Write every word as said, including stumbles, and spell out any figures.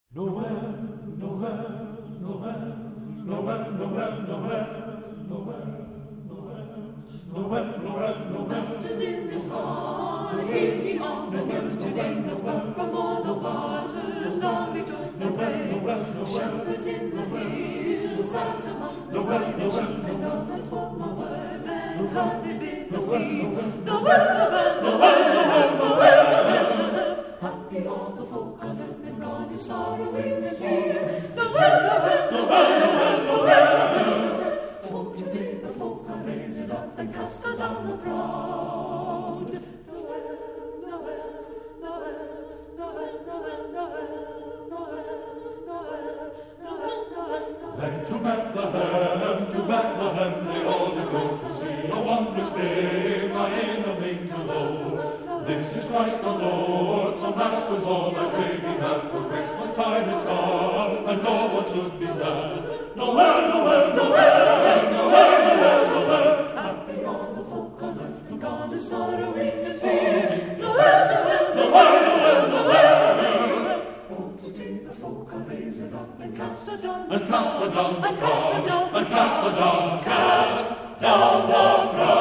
Noel, Noel, Noel, Noel, Noel, Noel, Noel, Noel, Noel, Noel. Masters in this hall, hearing on the news today, as well from all the waters, now rejoice and pray. Shepherds in the hills, out among the silent sheep, and nomads for my word, and hundred bid the sea. Noel, Noel, Noel, Noel, Noel. Happy all the folk on earth, and God is sorrowing is here. Noel, Noel, Noel, Noel, Noel. For today the folk are raising up and cast down the proud. Noel, Noel, Noel, Noel, Noel, Noel, Noel, Noel, Noel. Then to Bethlehem, to Bethlehem, they all did go to see a wondrous babe lying in a manger low. This is Christ the Lord, so masters all that may be had, for Christmas time is gone, and no one should be sad. Noel, Noel, Noel, Noel, Noel, Noel. Happy all the folk on earth, and God is sorrowing and fear. Noel, Noel, Noel, Noel, Noel. for today the folk are raising up and cast down, And cast down the and cast proud, down, and cast down, cast down the proud.